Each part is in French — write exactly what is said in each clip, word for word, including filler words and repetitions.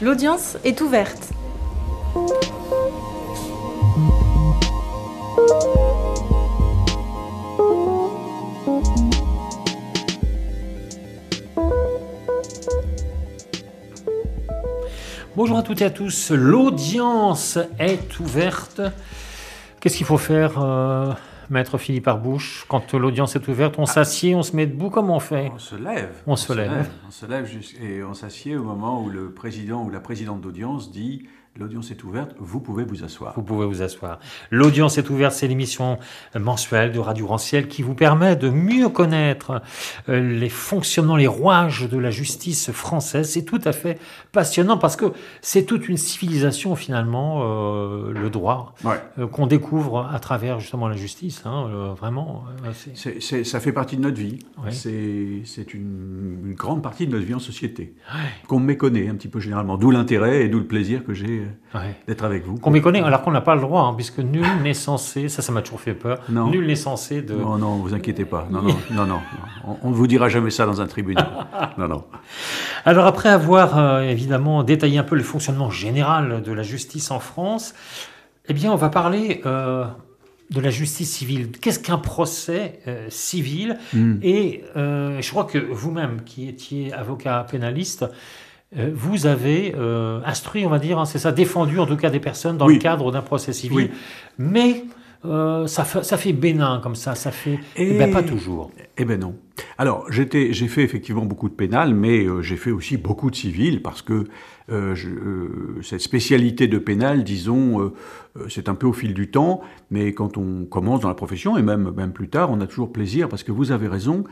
L'audience est ouverte. Bonjour à toutes et à tous, l'audience est ouverte. Qu'est-ce qu'il faut faire, euh, maître Philippe Arbouche, quand l'audience est ouverte? On s'assied, on se met debout, comment on fait? On se lève. On, on se, se lève. lève. On se lève et on s'assied au moment où le président ou la présidente d'audience dit « L'audience est ouverte, vous pouvez vous asseoir ». Vous pouvez vous asseoir. L'audience est ouverte, c'est l'émission mensuelle de Radio Rancière qui vous permet de mieux connaître les fonctionnements, les rouages de la justice française. C'est tout à fait passionnant parce que c'est toute une civilisation finalement, euh, le droit, ouais. euh, qu'on découvre à travers justement la justice. Hein, euh, vraiment. Euh, c'est... C'est, c'est, ça fait partie de notre vie. Ouais. C'est, c'est une, une grande partie de notre vie en société, ouais. qu'on méconnaît un petit peu généralement. D'où l'intérêt et d'où le plaisir que j'ai ouais. d'être avec vous. Qu'on méconnaît alors qu'on n'a pas le droit, hein, puisque nul n'est censé, ça ça m'a toujours fait peur, non. nul n'est censé de... Non, non, vous inquiétez pas, non, non, non, non, on, on ne vous dira jamais ça dans un tribunal, non, non. Alors après avoir euh, évidemment détaillé un peu le fonctionnement général de la justice en France, eh bien on va parler euh, de la justice civile. Qu'est-ce qu'un procès euh, civil mm. Et euh, je crois que vous-même, qui étiez avocat pénaliste, vous avez euh, instruit, on va dire, hein, c'est ça, défendu en tout cas des personnes dans oui. le cadre d'un procès civil. Oui. Mais euh, ça, fait, ça fait bénin comme ça, ça fait... Et... Eh ben pas toujours. Eh ben non. Alors, j'étais, j'ai fait effectivement beaucoup de pénal, mais euh, j'ai fait aussi beaucoup de civil, parce que euh, je, euh, cette spécialité de pénal, disons, euh, c'est un peu au fil du temps, mais quand on commence dans la profession, et même, même plus tard, on a toujours plaisir, parce que vous avez raison,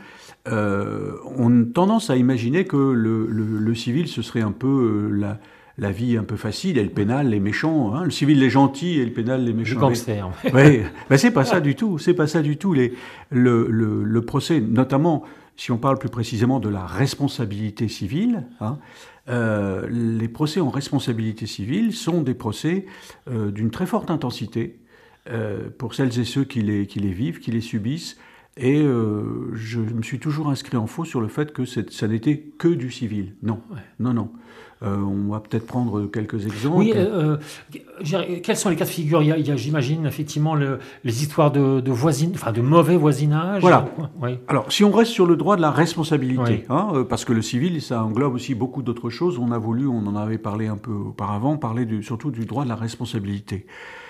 euh, on a tendance à imaginer que le, le, le civil, ce serait un peu euh, la... la vie un peu facile, et le pénal, les méchants, hein, le civil, les gentils, et le pénal, les méchants. Le gangster. Oui, ben c'est pas ça du tout, c'est pas ça du tout. Les, le, le, le procès, notamment, si on parle plus précisément de la responsabilité civile, hein, euh, les procès en responsabilité civile sont des procès euh, d'une très forte intensité euh, pour celles et ceux qui les, qui les vivent, qui les subissent. Et euh, je me suis toujours inscrit en faux sur le fait que c'est, ça n'était que du civil. Non, ouais. non, non. Euh, on va peut-être prendre quelques exemples. Oui, euh, euh, quels sont les cas de figure? Il y a, il y a, j'imagine, effectivement, le, les histoires de, de, voisine, enfin, de mauvais voisinage. Voilà. Oui. Alors, si on reste sur le droit de la responsabilité, oui. hein, euh, parce que le civil, ça englobe aussi beaucoup d'autres choses. On a voulu, on en avait parlé un peu auparavant, parler du, surtout du droit de la responsabilité.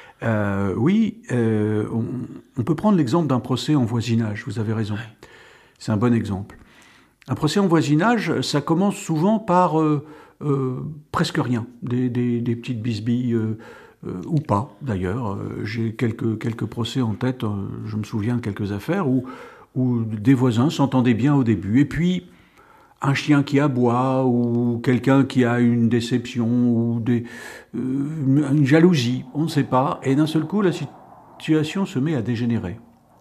Euh, oui, euh, on, on peut prendre l'exemple d'un procès en voisinage, vous avez raison. Oui. C'est un bon exemple. Un procès en voisinage, ça commence souvent par euh, euh, presque rien, des, des, des petites bisbilles, euh, euh, ou pas d'ailleurs. Euh, j'ai quelques, quelques procès en tête, euh, je me souviens de quelques affaires où, où des voisins s'entendaient bien au début, et puis un chien qui aboie, ou quelqu'un qui a une déception, ou des, euh, une jalousie, on ne sait pas, et d'un seul coup, la situation se met à dégénérer.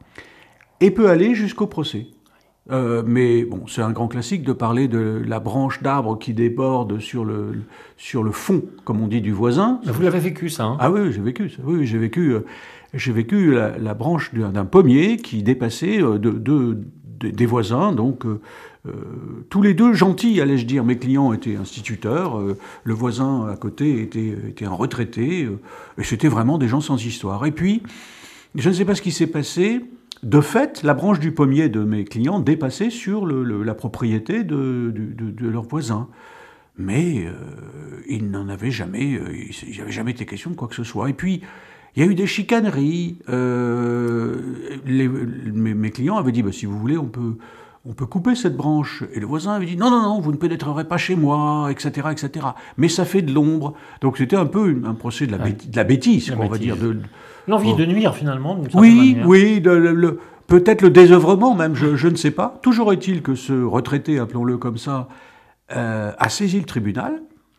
Et peut aller jusqu'au procès. Euh, mais bon, c'est un grand classique de parler de la branche d'arbre qui déborde sur le, sur le fond, comme on dit, du voisin. Vous l'avez vécu, ça, hein? Ah oui, j'ai vécu ça. Oui, j'ai vécu, euh, j'ai vécu la, la branche d'un, d'un pommier qui dépassait euh, de, de, de, des voisins, donc... Euh, Euh, tous les deux gentils, allais-je dire. Mes clients étaient instituteurs, euh, le voisin à côté était, était un retraité, euh, et c'était vraiment des gens sans histoire. Et puis, je ne sais pas ce qui s'est passé, de fait, la branche du pommier de mes clients dépassait sur le, le, la propriété de, de, de, de leurs voisins. Mais euh, ils n'en avaient jamais, euh, il n'y avait jamais été question de quoi que ce soit. Et puis, il y a eu des chicaneries. Euh, les, mes, mes clients avaient dit, bah, si vous voulez, on peut... on peut couper cette branche. Et le voisin avait dit, non, non, non, vous ne pénétrerez pas chez moi, et cetera, et cetera. Mais ça fait de l'ombre. Donc c'était un peu un procès de la, ouais. bêtise, de la bêtise, la quoi, bêtise. On va dire. De, L'envie oh. de nuire, finalement. Oui, oui, de, le, le, peut-être le désœuvrement même, je, je ne sais pas. Toujours est-il que ce retraité, appelons-le comme ça, euh, a saisi le tribunal.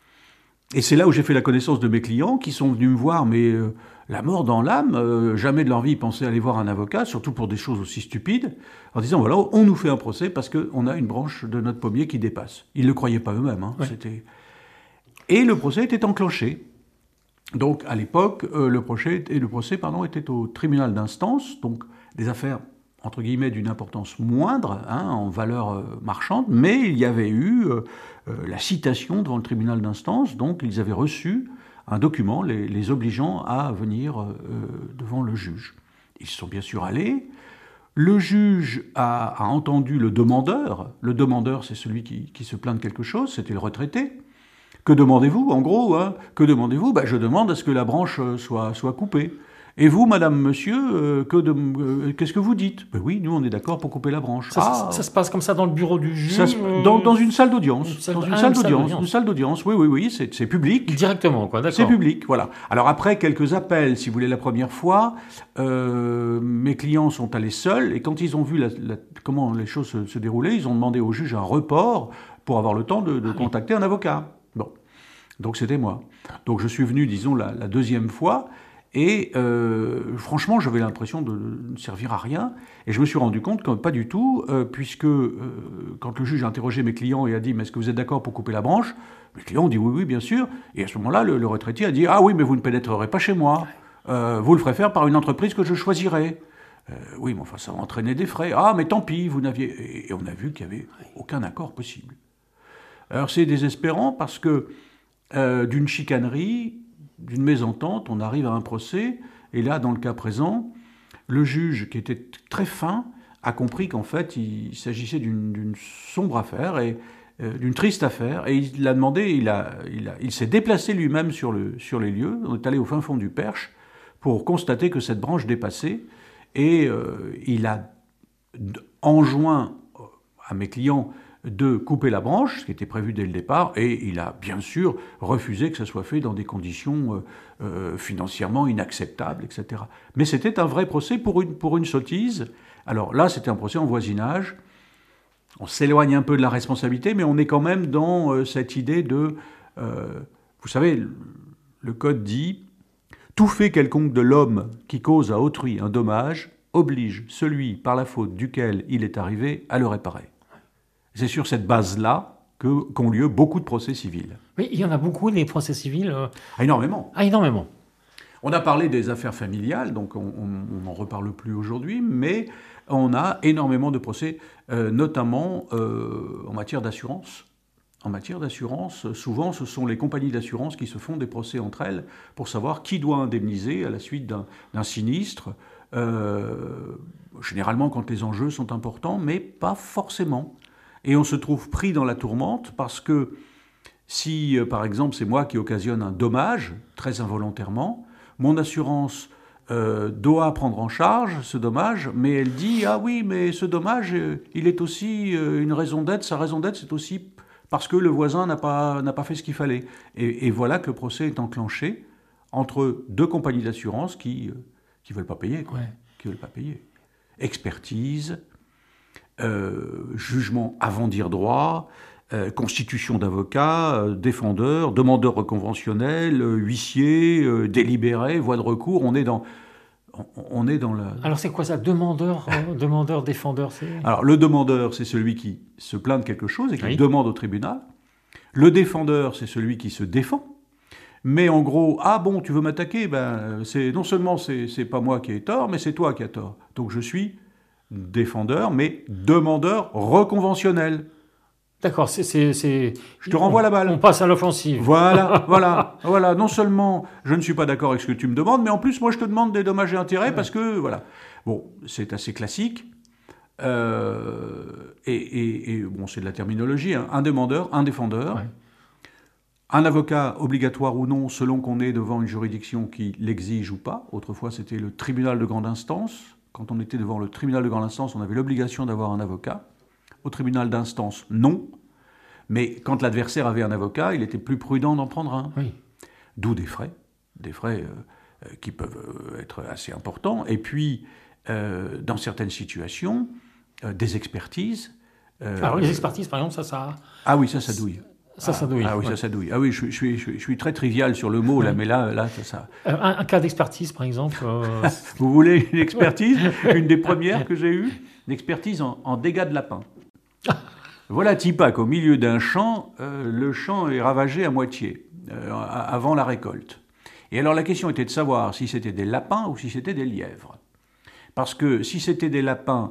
Et c'est là où j'ai fait la connaissance de mes clients qui sont venus me voir, mais... Euh, la mort dans l'âme, euh, jamais de leur vie ils pensaient aller voir un avocat, surtout pour des choses aussi stupides, en disant voilà, on nous fait un procès parce qu'on a une branche de notre pommier qui dépasse. Ils ne le croyaient pas eux-mêmes. Hein, ouais. C'était... Et le procès était enclenché. Donc à l'époque, euh, le procès, et le procès pardon, était au tribunal d'instance, donc des affaires entre guillemets, d'une importance moindre, hein, en valeur euh, marchande, mais il y avait eu euh, euh, la citation devant le tribunal d'instance, donc ils avaient reçu un document les, les obligeant à venir euh, devant le juge. Ils sont bien sûr allés. Le juge a, a entendu le demandeur. Le demandeur, c'est celui qui, qui se plaint de quelque chose, c'était le retraité. Que demandez-vous, en gros, hein, que demandez-vous? Ben, je demande à ce que la branche soit, soit coupée. Et vous, madame, monsieur, euh, que de, euh, qu'est-ce que vous dites? Ben oui, nous, on est d'accord pour couper la branche. Ça, ah, ça, ça se passe comme ça dans le bureau du juge ça se, euh... dans, dans une salle d'audience. Une salle, dans une ah, salle une d'audience. salle Une salle d'audience, oui, oui, oui, c'est, c'est public. Directement, quoi, d'accord. C'est public, voilà. Alors après, quelques appels, si vous voulez, la première fois, euh, mes clients sont allés seuls, et quand ils ont vu la, la, comment les choses se, se déroulaient, ils ont demandé au juge un report pour avoir le temps de, de ah, contacter oui. un avocat. Bon. Donc c'était moi. Donc je suis venu, disons, la, la deuxième fois, et euh, franchement, j'avais l'impression de ne servir à rien, et je me suis rendu compte que pas du tout, euh, puisque euh, quand le juge a interrogé mes clients et a dit « mais est-ce que vous êtes d'accord pour couper la branche ?» mes clients ont dit « oui, oui, bien sûr », et à ce moment-là, le, le retraité a dit « ah oui, mais vous ne pénétrerez pas chez moi, euh, vous le ferez faire par une entreprise que je choisirai. Euh, » Oui, mais enfin, ça va entraîner des frais. « Ah, mais tant pis, vous n'aviez... » Et on a vu qu'il n'y avait aucun accord possible. Alors c'est désespérant parce que euh, d'une chicanerie, d'une mésentente, on arrive à un procès, et là, dans le cas présent, le juge, qui était très fin, a compris qu'en fait, il s'agissait d'une, d'une sombre affaire, et euh, d'une triste affaire, et il l'a demandé, il, a, il, a, il s'est déplacé lui-même sur, le, sur les lieux, on est allé au fin fond du Perche, pour constater que cette branche dépassait, et euh, il a enjoint à mes clients de couper la branche, ce qui était prévu dès le départ, et il a bien sûr refusé que ça soit fait dans des conditions euh, euh, financièrement inacceptables, et cetera. Mais c'était un vrai procès pour une, pour une sottise. Alors là, c'était un procès en voisinage. On s'éloigne un peu de la responsabilité, mais on est quand même dans euh, cette idée de... Euh, vous savez, le, le Code dit « Tout fait quelconque de l'homme qui cause à autrui un dommage oblige celui par la faute duquel il est arrivé à le réparer. » C'est sur cette base-là que, qu'ont lieu beaucoup de procès civils. Oui, il y en a beaucoup, des procès civils. Euh... Ah, énormément. Ah, énormément. On a parlé des affaires familiales, donc on n'en reparle plus aujourd'hui, mais on a énormément de procès, euh, notamment euh, en matière d'assurance. En matière d'assurance, souvent, ce sont les compagnies d'assurance qui se font des procès entre elles pour savoir qui doit indemniser à la suite d'un, d'un sinistre. Euh, généralement, quand les enjeux sont importants, mais pas forcément. Et on se trouve pris dans la tourmente parce que si, euh, par exemple, c'est moi qui occasionne un dommage, très involontairement, mon assurance euh, doit prendre en charge ce dommage, mais elle dit « Ah oui, mais ce dommage, euh, il est aussi euh, une raison d'être. Sa raison d'être, c'est aussi parce que le voisin n'a pas, n'a pas fait ce qu'il fallait. » Et, et voilà que le procès est enclenché entre deux compagnies d'assurance qui ne euh, veulent pas payer, quoi, ouais. qui veulent pas payer. Expertise... Euh, jugement avant dire droit, euh, constitution d'avocat, euh, défendeur, demandeur reconventionnel, euh, huissier, euh, délibéré, voie de recours. On est dans, on, on est dans la. Alors c'est quoi ça, demandeur, euh, demandeur, défendeur, c'est. Alors le demandeur, c'est celui qui se plaint de quelque chose et qui oui. demande au tribunal. Le défendeur, c'est celui qui se défend. Mais en gros, ah bon, tu veux m'attaquer, ben c'est non seulement c'est, c'est pas moi qui ai tort, mais c'est toi qui as tort. Donc je suis défendeur, mais demandeur reconventionnel. D'accord, c'est, c'est, c'est... Je te renvoie on, la balle. On passe à l'offensive. Voilà, voilà, voilà. Non seulement je ne suis pas d'accord avec ce que tu me demandes, mais en plus, moi, je te demande des dommages et intérêts ouais. parce que, voilà. Bon, c'est assez classique. Euh, et, et, et, bon, c'est de la terminologie. Hein. Un demandeur, un défendeur. Ouais. Un avocat, obligatoire ou non, selon qu'on est devant une juridiction qui l'exige ou pas. Autrefois, c'était le tribunal de grande instance. Quand on était devant le tribunal de grande instance, on avait l'obligation d'avoir un avocat. Au tribunal d'instance, non. Mais quand l'adversaire avait un avocat, il était plus prudent d'en prendre un. Oui. D'où des frais, des frais euh, qui peuvent être assez importants. Et puis, euh, dans certaines situations, euh, des expertises. Euh, Alors les expertises, par exemple, ça, ça... Ah oui, ça, ça douille. Ça, ça douille. Ah oui, ouais. ça, ça douille. Ah oui, je, je, suis, je, je suis très trivial sur le mot, là, mais là, là ça... ça... Euh, un, un cas d'expertise, par exemple euh... Vous voulez une expertise? Une des premières que j'ai eues, l'expertise en, en dégâts de lapin. Voilà Tipac, au milieu d'un champ, euh, le champ est ravagé à moitié, euh, avant la récolte. Et alors la question était de savoir si c'était des lapins ou si c'était des lièvres. Parce que si c'était des lapins,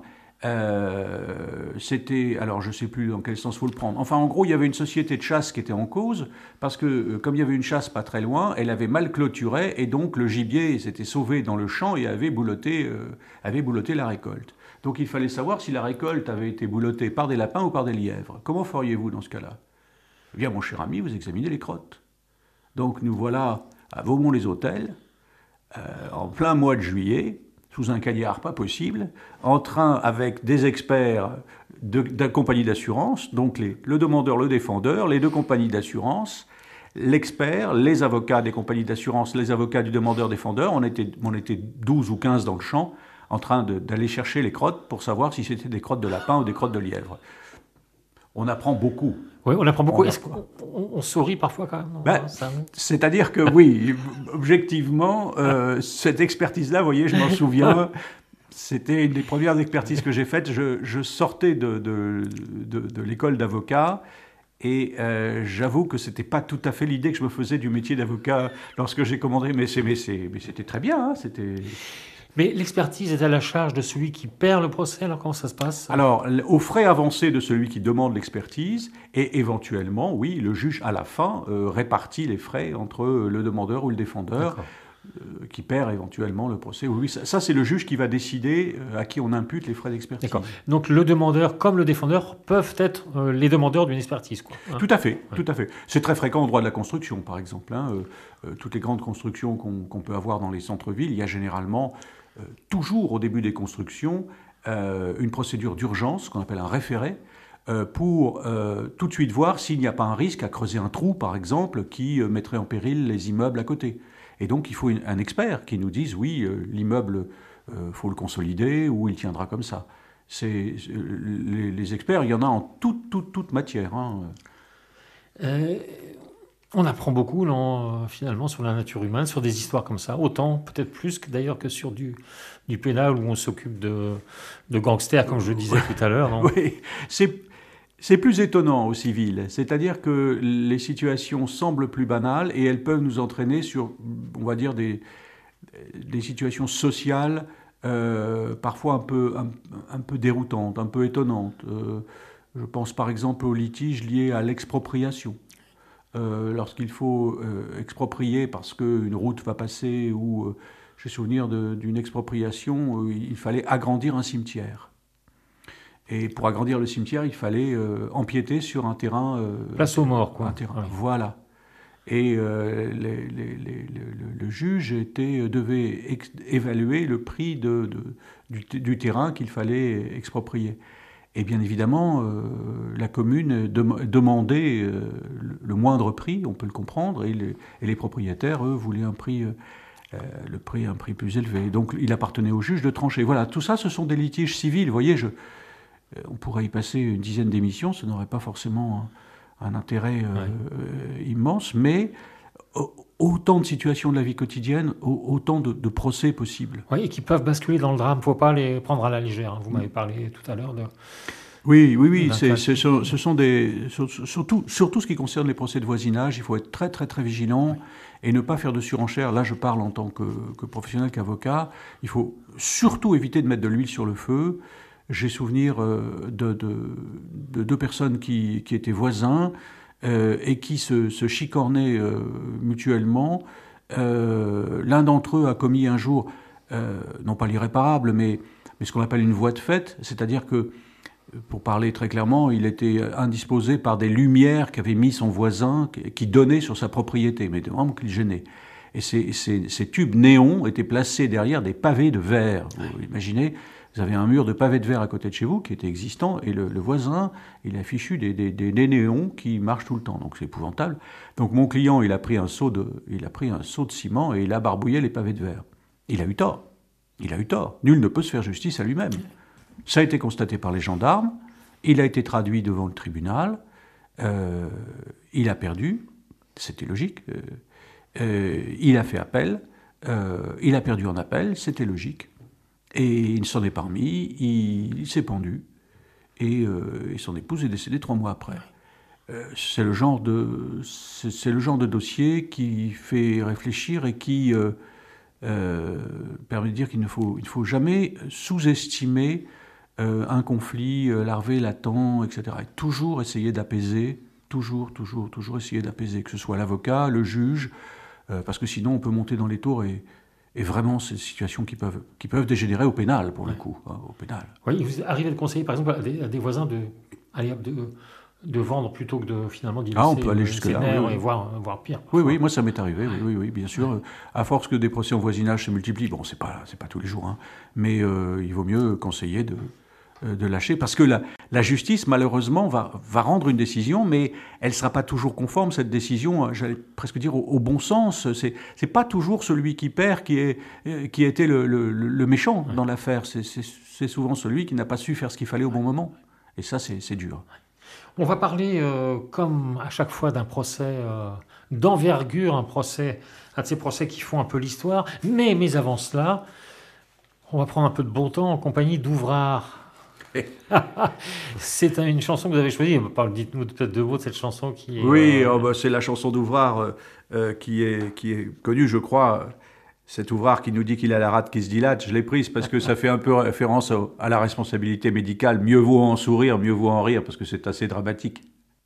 euh, c'était... Alors, je ne sais plus dans quel sens il faut le prendre. Enfin, en gros, il y avait une société de chasse qui était en cause, parce que, euh, comme il y avait une chasse pas très loin, elle avait mal clôturé, et donc le gibier s'était sauvé dans le champ et avait bouloté, euh, avait bouloté la récolte. Donc, il fallait savoir si la récolte avait été boulottée par des lapins ou par des lièvres. Comment feriez-vous dans ce cas-là? Eh bien, mon cher ami, vous examinez les crottes. Donc, nous voilà à Vaumont-les-Hôtels, euh, en plein mois de juillet, sous un cagnard pas possible, en train avec des experts de, de la compagnie d'assurance, donc les, le demandeur, le défendeur, les deux compagnies d'assurance, l'expert, les avocats des compagnies d'assurance, les avocats du demandeur-défendeur, on était, on était douze ou quinze dans le champ, en train de, d'aller chercher les crottes pour savoir si c'était des crottes de lapin ou des crottes de lièvre. On apprend beaucoup. Oui, on apprend beaucoup. On Est-ce qu'on on, on sourit parfois quand même? Ben, ça... C'est-à-dire que oui, objectivement, euh, cette expertise-là, vous voyez, je m'en souviens, c'était une des premières expertises que j'ai faites. Je, je sortais de, de, de, de l'école d'avocat et euh, j'avoue que c'était pas tout à fait l'idée que je me faisais du métier d'avocat lorsque j'ai commandé, mais, c'est, mais, c'est, mais c'était très bien, hein, c'était... Mais l'expertise est à la charge de celui qui perd le procès, alors comment ça se passe? Alors, aux frais avancés de celui qui demande l'expertise, et éventuellement, oui, le juge, à la fin, euh, répartit les frais entre le demandeur ou le défendeur, euh, qui perd éventuellement le procès. Oui, ça, ça, c'est le juge qui va décider euh, à qui on impute les frais d'expertise. D'accord. Donc, le demandeur comme le défendeur peuvent être euh, les demandeurs d'une expertise, quoi. Hein? Tout à fait, ouais. Tout à fait. C'est très fréquent au droit de la construction, par exemple. Hein, euh, euh, toutes les grandes constructions qu'on, qu'on peut avoir dans les centres-villes, il y a généralement... Euh, toujours au début des constructions, euh, une procédure d'urgence, qu'on appelle un référé, euh, pour euh, tout de suite voir s'il n'y a pas un risque à creuser un trou, par exemple, qui euh, mettrait en péril les immeubles à côté. Et donc, il faut une, un expert qui nous dise, oui, euh, l'immeuble, il euh, faut le consolider, ou il tiendra comme ça. C'est, les, les experts, il y en a en toute, toute, toute matière. Hein. Euh... On apprend beaucoup, non, finalement, sur la nature humaine, sur des histoires comme ça. Autant, peut-être plus que d'ailleurs que sur du, du pénal où on s'occupe de, de gangsters, comme je le disais tout à l'heure. Non oui, c'est, c'est plus étonnant au civil. C'est-à-dire que les situations semblent plus banales et elles peuvent nous entraîner sur, on va dire, des, des situations sociales euh, parfois un peu, un, un peu déroutantes, un peu étonnantes. Euh, je pense par exemple aux litiges liés à l'expropriation. Euh, lorsqu'il faut euh, exproprier parce qu'une route va passer ou euh, j'ai souvenir de, d'une expropriation, euh, il fallait agrandir un cimetière. Et pour agrandir le cimetière, il fallait euh, empiéter sur un terrain... Euh, Place aux morts, quoi. Un terrain, ouais. Voilà. Et euh, les, les, les, le, le juge était, devait ex- évaluer le prix de, de, du, du terrain qu'il fallait exproprier. Et bien évidemment, euh, la commune dem- demandait euh, le, le moindre prix, on peut le comprendre, et les, et les propriétaires, eux, voulaient un prix, euh, le prix, un prix plus élevé. Donc il appartenait au juge de trancher. Voilà, tout ça, ce sont des litiges civils. Vous voyez, je, on pourrait y passer une dizaine d'émissions, ça n'aurait pas forcément un, un intérêt euh, ouais. euh, immense, mais autant de situations de la vie quotidienne, autant de, de procès possibles. Oui, et qui peuvent basculer dans le drame. Il ne faut pas les prendre à la légère. Vous m'avez parlé tout à l'heure de... Oui, oui, oui. C'est, c'est, ce, ce sont des... Surtout, surtout ce qui concerne les procès de voisinage, il faut être très, très, très vigilant et ne pas faire de surenchère. Là, je parle en tant que, que professionnel, qu'avocat. Il faut surtout éviter de mettre de l'huile sur le feu. J'ai souvenir de, de, de deux personnes qui, qui étaient voisins, Euh, et qui se, se chicornaient euh, mutuellement. Euh, l'un d'entre eux a commis un jour, euh, non pas l'irréparable, mais, mais ce qu'on appelle une voie de fait, c'est-à-dire que, pour parler très clairement, il était indisposé par des lumières qu'avait mis son voisin, qui donnaient sur sa propriété, mais vraiment qu'il gênait. Et ces, ces, ces tubes néons étaient placés derrière des pavés de verre. Vous imaginez ? Vous avez un mur de pavés de verre à côté de chez vous qui était existant et le, le voisin, il a fichu des, des, des, des néons qui marchent tout le temps. Donc c'est épouvantable. Donc mon client, il a pris un seau de, il a pris un seau de ciment et il a barbouillé les pavés de verre. Il a eu tort. Il a eu tort. Nul ne peut se faire justice à lui-même. Ça a été constaté par les gendarmes. Il a été traduit devant le tribunal. Euh, il a perdu. C'était logique. Euh, euh, il a fait appel. Euh, il a perdu en appel. C'était logique. Et il s'en est pas remis, il, il s'est pendu, et, euh, et son épouse est décédée trois mois après. Euh, c'est, le genre de, c'est, c'est le genre de dossier qui fait réfléchir et qui, euh, euh, permet de dire qu'il ne faut, il faut jamais sous-estimer euh, un conflit euh, larvé, latent, et cetera. Et toujours essayer d'apaiser, toujours, toujours, toujours essayer d'apaiser, que ce soit l'avocat, le juge, euh, parce que sinon on peut monter dans les tours et, et vraiment c'est des situations qui peuvent, qui peuvent dégénérer au pénal, pour ouais. le coup, hein, au pénal. Oui, vous arrivez de conseiller par exemple à des, à des voisins de, allez, de, de vendre plutôt que de finalement d'y laisser ah, on peut aller jusque-là, oui, oui. et voire, voire pire. Oui, oui, moi ça m'est arrivé, oui, oui, oui, bien sûr. Ouais. À force que des procès en voisinage se multiplient, bon, c'est pas, c'est pas tous les jours, hein, mais euh, il vaut mieux conseiller de, de lâcher, parce que la, la justice, malheureusement, va, va rendre une décision, mais elle ne sera pas toujours conforme, cette décision, j'allais presque dire, au, au bon sens. C'est, c'est pas toujours celui qui perd qui, est, qui a été le, le, le méchant ouais. dans l'affaire, c'est, c'est, c'est souvent celui qui n'a pas su faire ce qu'il fallait au bon moment. Et ça, c'est, c'est dur. On va parler, euh, comme à chaque fois, d'un procès euh, d'envergure, un procès, un de ces procès qui font un peu l'histoire. Mais, mais avant cela, on va prendre un peu de bon temps en compagnie d'Ouvrard. C'est une chanson que vous avez choisie. Dites-nous peut-être deux mots de cette chanson qui est... Oui, euh... oh bah, c'est la chanson d'Ouvrard euh, qui, est, qui est connue, je crois. Cet Ouvrard qui nous dit qu'il a la rate qui se dilate, je l'ai prise parce que ça fait un peu référence à la responsabilité médicale. Mieux vaut en sourire, mieux vaut en rire, parce que c'est assez dramatique.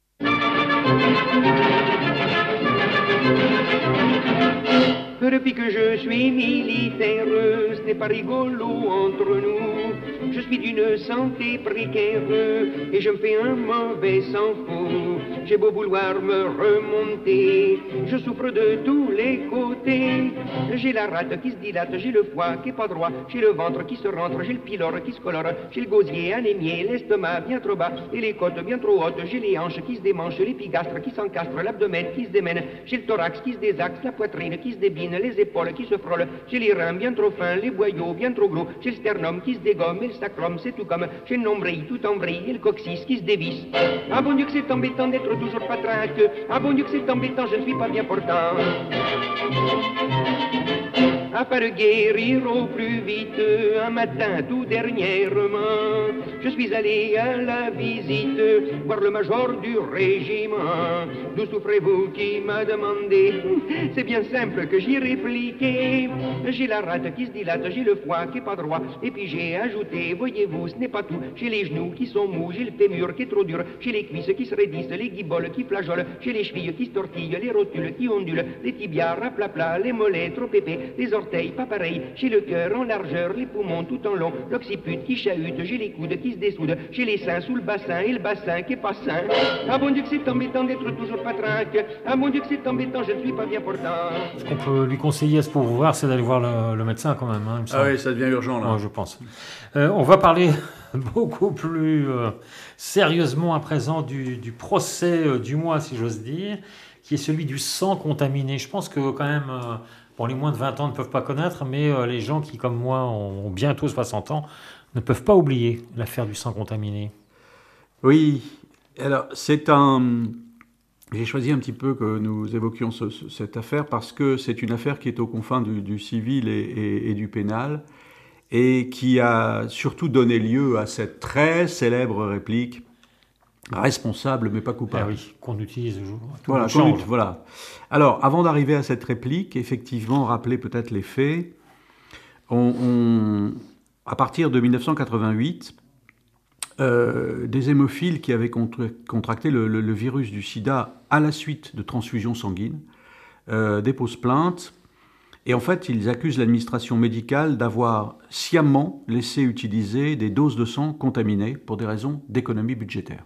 Depuis que je suis militaire, ce n'est pas rigolo entre nous. Je suis d'une santé précaire et je me fais un mauvais sang-fou. J'ai beau vouloir me remonter, je souffre de tous les côtés. J'ai la rate qui se dilate, j'ai le foie qui est pas droit, j'ai le ventre qui se rentre, j'ai le pylore qui se colore, j'ai le gosier anémié, l'estomac bien trop bas et les côtes bien trop hautes. J'ai les hanches qui se démanchent, l'épigastre qui s'encastre, l'abdomen qui se démène, j'ai le thorax qui se désaxe, la poitrine qui se débine, les épaules qui se frôlent, j'ai les reins bien trop fins, les boyaux bien trop gros, j'ai le sternum qui se dégomme et le sacrum c'est tout comme, j'ai le nombril tout en vrille et le coccyx qui se dévisse. Ah bon Dieu que c'est embêtant d'être toujours patraque, ah bon Dieu que c'est embêtant, je ne suis pas bien portant. Afin de guérir au plus vite, un matin tout dernièrement, je suis allé à la visite, voir le major du régiment. D'où souffrez-vous qui m'a demandé? C'est bien simple que j'y répliqué. J'ai la rate qui se dilate, j'ai le foie qui est pas droit, et puis j'ai ajouté, voyez-vous, ce n'est pas tout. J'ai les genoux qui sont mous, j'ai le fémur qui est trop dur, j'ai les cuisses qui se raidissent, les guiboles qui flageolent, j'ai les chevilles qui se tortillent, les rotules qui ondulent, les tibias raplapla, les mollets trop épais, les orteils pas pareils, j'ai le cœur en largeur, les poumons tout en long, l'occiput qui chahute, j'ai les coudes qui se dessoudent, j'ai les seins sous le bassin et le bassin qui est pas sain. Ah bon Dieu que c'est embêtant d'être toujours patraque, ah bon Dieu que c'est embêtant, je ne suis pas bien portant. Ce qu'on peut lui conseiller à ce pauvre voir, c'est d'aller voir le, le médecin quand même. Hein, ah oui, ça devient urgent là. Ouais, je pense. Euh, on va parler beaucoup plus euh, sérieusement à présent du, du procès euh, du mois, si j'ose dire, qui est celui du sang contaminé. Je pense que quand même... Euh, Bon, les moins de vingt ans ne peuvent pas connaître, mais euh, les gens qui, comme moi, ont bientôt soixante ans, ne peuvent pas oublier l'affaire du sang contaminé. Oui, alors c'est un... J'ai choisi un petit peu que nous évoquions ce, ce, cette affaire parce que c'est une affaire qui est aux confins du, du civil et, et, et du pénal et qui a surtout donné lieu à cette très célèbre réplique responsable mais pas coupable. Ah oui, qu'on utilise toujours. Voilà, qu'on utilise, voilà. Alors, avant d'arriver à cette réplique, effectivement, rappeler peut-être les faits. On, on, à partir de dix-neuf cent quatre-vingt-huit, euh, des hémophiles qui avaient contracté le, le, le virus du sida à la suite de transfusions sanguines euh, déposent plainte. Et en fait, ils accusent l'administration médicale d'avoir sciemment laissé utiliser des doses de sang contaminées pour des raisons d'économie budgétaire.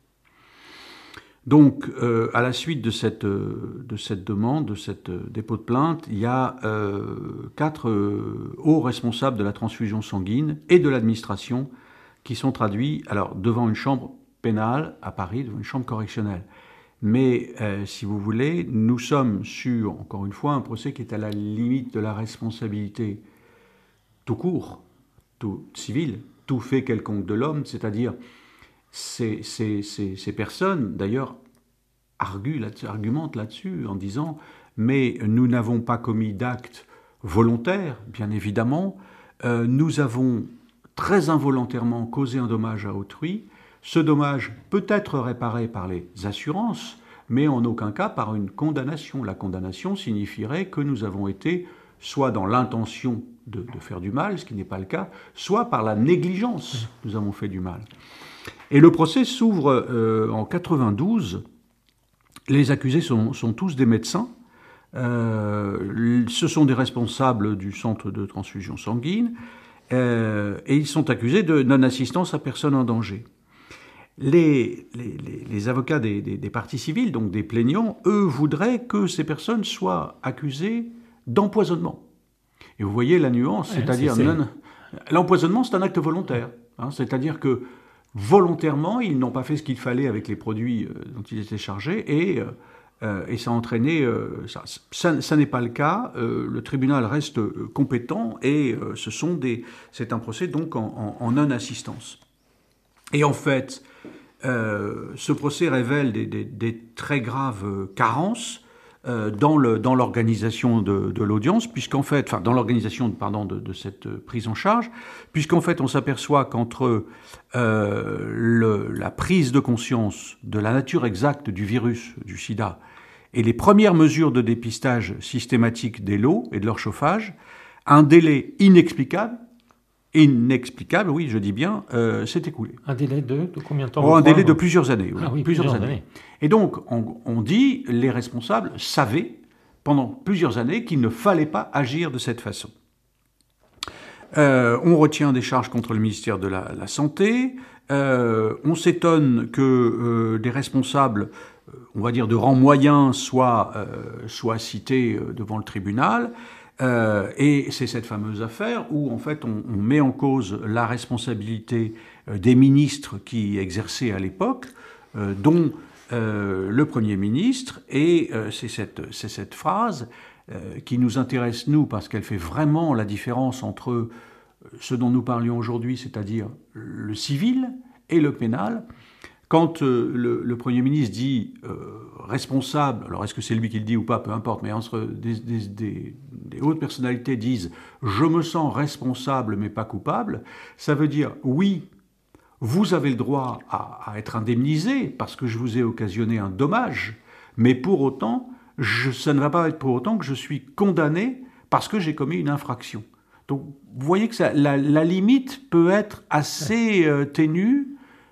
Donc, euh, à la suite de cette, euh, de cette demande, de cette euh, dépôt de plainte, il y a euh, quatre euh, hauts responsables de la transfusion sanguine et de l'administration qui sont traduits alors, devant une chambre pénale à Paris, devant une chambre correctionnelle. Mais, euh, si vous voulez, nous sommes sur, encore une fois, un procès qui est à la limite de la responsabilité tout court, tout civil, tout fait quelconque de l'homme, c'est-à-dire... Ces, ces, ces, ces personnes, d'ailleurs, argumentent, argumentent là-dessus en disant « mais nous n'avons pas commis d'actes volontaires, bien évidemment, euh, nous avons très involontairement causé un dommage à autrui, ce dommage peut être réparé par les assurances, mais en aucun cas par une condamnation. La condamnation signifierait que nous avons été soit dans l'intention de, de faire du mal, ce qui n'est pas le cas, soit par la négligence, nous avons fait du mal. Et le procès s'ouvre euh, en quatre-vingt-douze. Les accusés sont, sont tous des médecins. Euh, ce sont des responsables du centre de transfusion sanguine. Euh, et ils sont accusés de non-assistance à personne en danger. Les, les, les, les avocats des, des, des parties civiles, donc des plaignants, eux voudraient que ces personnes soient accusées d'empoisonnement. Et vous voyez la nuance, ouais, c'est-à-dire c'est, non, l'empoisonnement, c'est un acte volontaire. Hein, c'est-à-dire que volontairement, ils n'ont pas fait ce qu'il fallait avec les produits euh, dont ils étaient chargés et, euh, et ça a entraîné... Euh, ça, ça, ça n'est pas le cas. Euh, le tribunal reste euh, compétent et euh, ce sont des, c'est un procès donc en, en, en non-assistance. Et en fait, euh, ce procès révèle des, des, des très graves carences euh, dans, le, dans l'organisation de, de l'audience, puisqu'en fait, enfin dans l'organisation pardon, de, de cette prise en charge, puisqu'en fait on s'aperçoit qu'entre euh, le, la prise de conscience de la nature exacte du virus, du sida, et les premières mesures de dépistage systématique des lots et de leur chauffage, un délai inexplicable, inexplicable, oui, je dis bien, euh, s'est écoulé. Un délai de, de combien de temps? Oh, un délai de plusieurs années. Oui, ah, oui, plusieurs, plusieurs années. années. Et donc, on, on dit, les responsables savaient, pendant plusieurs années, qu'il ne fallait pas agir de cette façon. Euh, on retient des charges contre le ministère de la, la Santé. Euh, on s'étonne que euh, des responsables, on va dire de rang moyen, soient, euh, soient cités devant le tribunal. Euh, et c'est cette fameuse affaire où, en fait, on, on met en cause la responsabilité euh, des ministres qui exerçaient à l'époque, euh, dont euh, le Premier ministre. Et euh, c'est, cette, c'est cette phrase euh, qui nous intéresse, nous, parce qu'elle fait vraiment la différence entre ce dont nous parlions aujourd'hui, c'est-à-dire le civil et le pénal. Quand euh, le, le Premier ministre dit euh, responsable, alors est-ce que c'est lui qui le dit ou pas, peu importe, mais entre des, des, des, des hautes personnalités disent « je me sens responsable mais pas coupable », ça veut dire « oui, vous avez le droit à, à être indemnisé parce que je vous ai occasionné un dommage, mais pour autant, je, ça ne va pas être pour autant que je suis condamné parce que j'ai commis une infraction ». Donc vous voyez que ça, la, la limite peut être assez euh, ténue.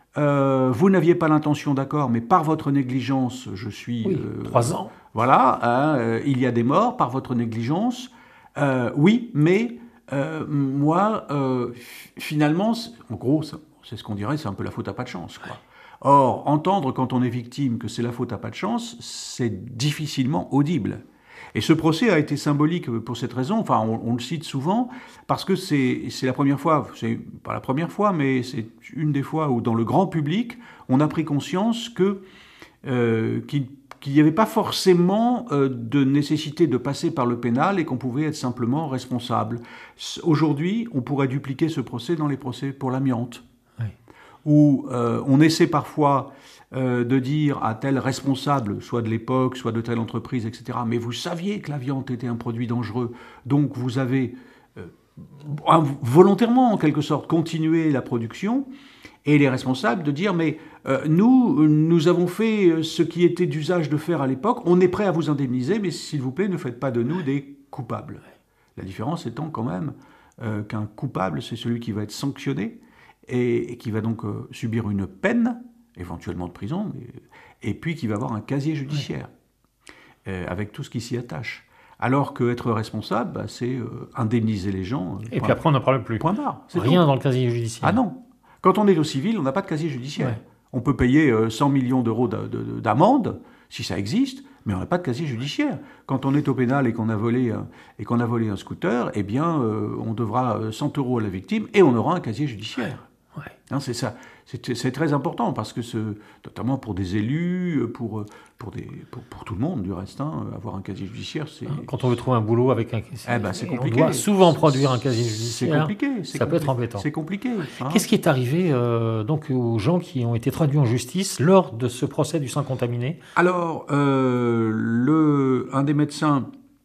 Euh, vous n'aviez pas l'intention, d'accord, mais par votre négligence, je suis... Oui, euh, trois ans. Voilà, hein, euh, il y a des morts par votre négligence. Euh, oui, mais euh, moi, euh, finalement, en gros, ça, c'est ce qu'on dirait, c'est un peu la faute à pas de chance, quoi. Or, entendre quand on est victime que c'est la faute à pas de chance, c'est difficilement audible. Et ce procès a été symbolique pour cette raison, enfin on, on le cite souvent, parce que c'est, c'est la première fois, c'est pas la première fois, mais c'est une des fois où dans le grand public, on a pris conscience que, euh, qu'il qu'il n'y avait pas forcément euh, de nécessité de passer par le pénal et qu'on pouvait être simplement responsable. Aujourd'hui, on pourrait dupliquer ce procès dans les procès pour l'amiante, oui. Où euh, on essaie parfois... Euh, de dire à tel responsable, soit de l'époque, soit de telle entreprise, et cetera, mais vous saviez que l'amiante était un produit dangereux, donc vous avez euh, volontairement, en quelque sorte, continué la production, et les responsables de dire, mais euh, nous, nous avons fait ce qui était d'usage de faire à l'époque, on est prêt à vous indemniser, mais s'il vous plaît, ne faites pas de nous des coupables. La différence étant quand même euh, qu'un coupable, c'est celui qui va être sanctionné, et, et qui va donc euh, subir une peine, éventuellement de prison, mais, et puis qui va avoir un casier judiciaire, oui. euh, avec tout ce qui s'y attache. Alors qu'être responsable, bah, c'est euh, indemniser les gens. Euh, et point, puis après, on n'en parle plus. Point barre. Rien tout. Dans le casier judiciaire. Ah non. Quand on est au civil, on n'a pas de casier judiciaire. Ouais. On peut payer euh, cent millions d'euros de, de, d'amende, si ça existe, mais on n'a pas de casier judiciaire. Quand on est au pénal et qu'on a volé, euh, et qu'on a volé un scooter, eh bien, euh, on devra cent euros à la victime et on aura un casier judiciaire. Ouais. Non, c'est ça. C'est, c'est très important parce que, ce, notamment pour des élus, pour, pour, des, pour, pour tout le monde du reste, hein, avoir un casier judiciaire, c'est... Quand on veut trouver un boulot avec un casier, eh ben, c'est compliqué. On doit souvent produire un casier judiciaire. C'est compliqué. C'est ça compli- peut être embêtant. C'est compliqué. Hein. Qu'est-ce qui est arrivé euh, donc aux gens qui ont été traduits en justice lors de ce procès du sang contaminé ? Alors, euh, le, un des médecins...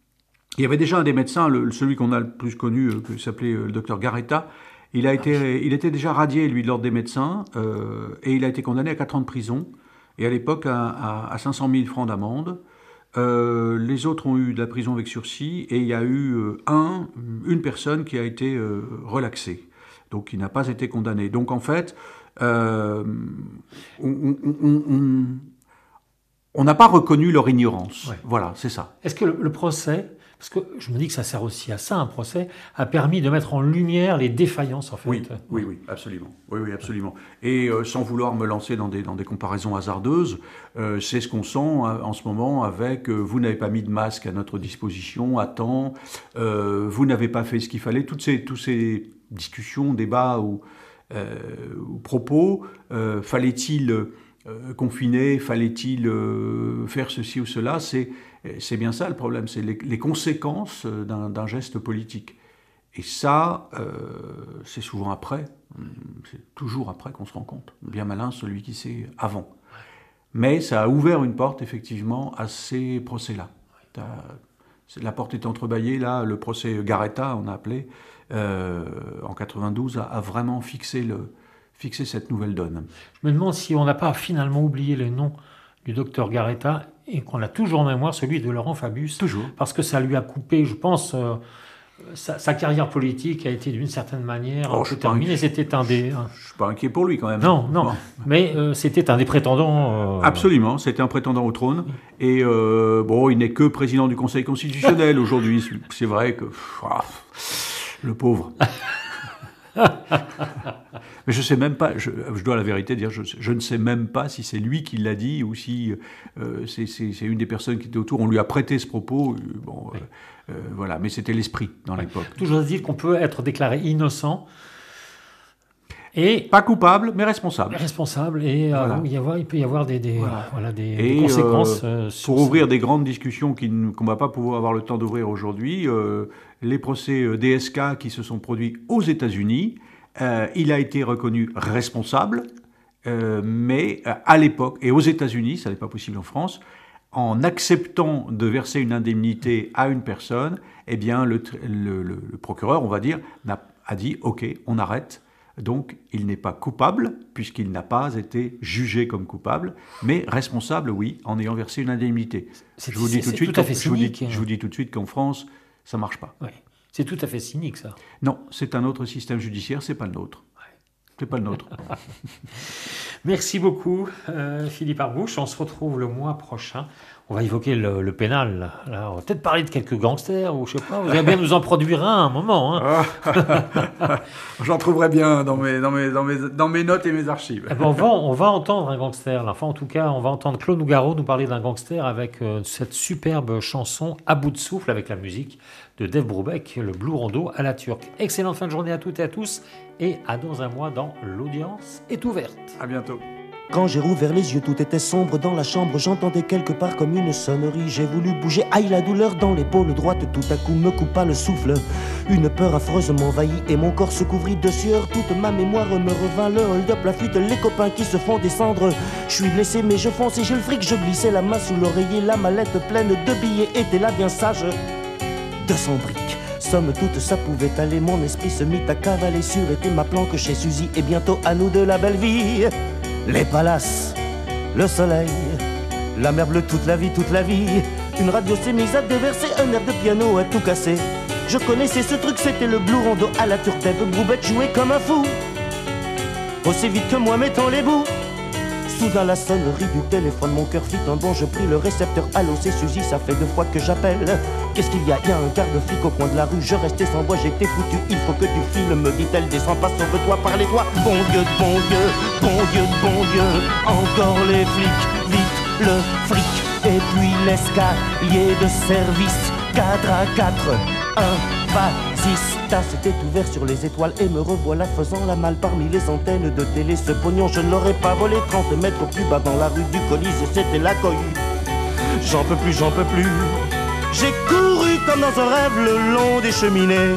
Il y avait déjà un des médecins, le, celui qu'on a le plus connu, euh, qui s'appelait euh, le docteur Garetta. Il, a été, il était déjà radié, lui, de l'ordre des médecins, euh, et il a été condamné à quatre ans de prison, et à l'époque à, à, à cinq cent mille francs d'amende. Euh, les autres ont eu de la prison avec sursis et il y a eu euh, un, une personne qui a été euh, relaxée, donc qui n'a pas été condamnée. Donc en fait, euh, on, on, on, on n'a pas reconnu leur ignorance. Ouais. Voilà, c'est ça. Est-ce que le, le procès, parce que je me dis que ça sert aussi à ça, un procès, a permis de mettre en lumière les défaillances, en fait. Oui, oui, oui, absolument. Oui, oui, absolument. Et euh, sans vouloir me lancer dans des, dans des comparaisons hasardeuses, euh, c'est ce qu'on sent hein, en ce moment avec euh, vous n'avez pas mis de masque à notre disposition à temps, euh, vous n'avez pas fait ce qu'il fallait, toutes ces, toutes ces discussions, débats ou, euh, ou propos, euh, fallait-il euh, confiner, fallait-il euh, faire ceci ou cela, c'est, c'est bien ça le problème, c'est les, les conséquences d'un, d'un geste politique. Et ça, euh, c'est souvent après, c'est toujours après qu'on se rend compte. Bien malin celui qui sait avant. Mais ça a ouvert une porte, effectivement, à ces procès-là. La porte est entrebâillée, là, le procès Garetta, on a appelé, euh, en quatre-vingt-douze, a, a vraiment fixé, le, fixé cette nouvelle donne. Je me demande si on n'a pas finalement oublié le nom du docteur Garetta et qu'on a toujours en mémoire celui de Laurent Fabius. Toujours. Parce que ça lui a coupé, je pense... Euh, Sa, sa carrière politique a été d'une certaine manière oh, un peu terminée. C'était un des. Un... Je suis pas inquiet pour lui quand même. Non, non. Bon. Mais euh, c'était un des prétendants. Euh... Absolument, c'était un prétendant au trône. Et euh, bon, il n'est que président du Conseil constitutionnel aujourd'hui. C'est vrai que ah, le pauvre. Mais je sais même pas. Je, je dois la vérité dire. Je, je ne sais même pas si c'est lui qui l'a dit ou si euh, c'est, c'est, c'est une des personnes qui était autour. On lui a prêté ce propos. Bon. Oui. Euh, voilà, mais c'était l'esprit dans l'époque. Toujours dire qu'on peut être déclaré innocent et pas coupable, mais responsable. Responsable et voilà. euh, il, y avoir, il peut y avoir des, des, voilà. Voilà, des, et, des conséquences. Euh, euh, pour ouvrir ça. Des grandes discussions qui, qu'on ne va pas pouvoir avoir le temps d'ouvrir aujourd'hui, euh, les procès D S K qui se sont produits aux États-Unis, euh, il a été reconnu responsable, euh, mais euh, à l'époque et aux États-Unis, ça n'est pas possible en France. En acceptant de verser une indemnité à une personne, eh bien, le, le, le, le procureur, on va dire, a, a dit « Ok, on arrête ». Donc, il n'est pas coupable, puisqu'il n'a pas été jugé comme coupable, mais responsable, oui, en ayant versé une indemnité. C'est, je vous dis tout de suite, tout à fait cynique, je, vous dis, je vous dis tout de suite qu'en France, ça ne marche pas. Ouais. C'est tout à fait cynique, ça. Non, c'est un autre système judiciaire, ce n'est pas le nôtre. C'est pas le nôtre. Merci beaucoup, euh, Philippe Arbouche. On se retrouve le mois prochain. On va évoquer le, le pénal. Là, on va peut-être parler de quelques gangsters ou je sais pas. Vous allez bien nous en produire un, un moment. Hein. J'en trouverai bien dans mes, dans mes, dans mes, dans mes notes et mes archives. Eh ben, on, va, on va entendre un gangster. Là. Enfin, en tout cas, on va entendre Claude Nougaro nous parler d'un gangster avec euh, cette superbe chanson À bout de souffle avec la musique de Dave Brubeck, le Blue Rondo à la turque. Excellente fin de journée à toutes et à tous et à dans un mois dans L'Audience est ouverte. À bientôt. Quand j'ai rouvert les yeux, tout était sombre dans la chambre. J'entendais quelque part comme une sonnerie. J'ai voulu bouger, aïe la douleur dans l'épaule droite. Tout à coup me coupa le souffle. Une peur affreuse m'envahit et mon corps se couvrit de sueur. Toute ma mémoire me revint, le hold-up, la fuite, les copains qui se font descendre. Je suis blessé mais je fonce et j'ai le fric. Je glissais la main sous l'oreiller, la mallette pleine de billets était là bien sage. deux cents briques. Somme toute, ça pouvait aller. Mon esprit se mit à cavaler sur était ma planque chez Suzy. Et bientôt à nous de la belle vie. Les palaces, le soleil, la mer bleue toute la vie, toute la vie. Une radio s'est mise à déverser, un air de piano à tout casser. Je connaissais ce truc, c'était le Blue Rondo à la turque. Dave Brubeck jouait comme un fou, aussi vite que moi mettant les bouts. Soudain la sonnerie du téléphone, mon cœur fit un bond, je pris le récepteur. Allô, c'est Suzy, ça fait deux fois que j'appelle. Qu'est-ce qu'il y a? Il y a un quart de flic au coin de la rue, je restais sans voix, j'étais foutu. Il faut que tu files, me dit-elle, descends pas, sauve-toi, parlez-toi. Bon Dieu, bon Dieu, bon Dieu, bon Dieu, encore les flics, vite le fric. Et puis l'escalier de service, quatre à quatre, un pas six. C'était ouvert sur les étoiles et me revoilà faisant la malle parmi les antennes de télé. Ce pognon je ne l'aurais pas volé. Trente mètres plus bas dans la rue du Colisée, c'était la cohue. J'en peux plus, j'en peux plus. J'ai couru comme dans un rêve le long des cheminées.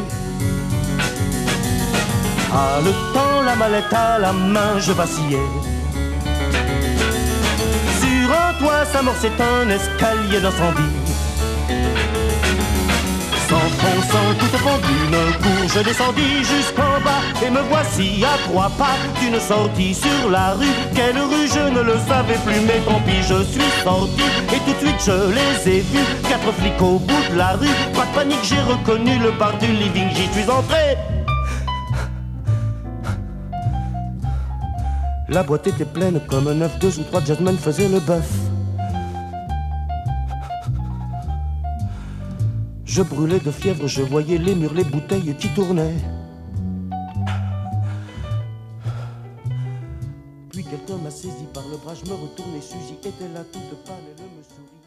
Ah, le temps, la mallette à la main, je vacillais. Sur un toit s'amorçait un escalier d'incendie. S'enfonçant tout au fond d'une cour, je descendis jusqu'en bas et me voici à trois pas d'une sortie sur la rue. Quelle rue, je ne le savais plus, mais tant pis, je suis sorti et tout de suite je les ai vus. Quatre flics au bout de la rue, pas de panique, j'ai reconnu le bar du living, j'y suis entré. La boîte était pleine comme un œuf, deux ou trois jazzmen faisaient le bœuf. Je brûlais de fièvre, je voyais les murs, les bouteilles qui tournaient. Puis quelqu'un m'a saisi par le bras, je me retourne et Suzy était là toute pâle, elle me sourit.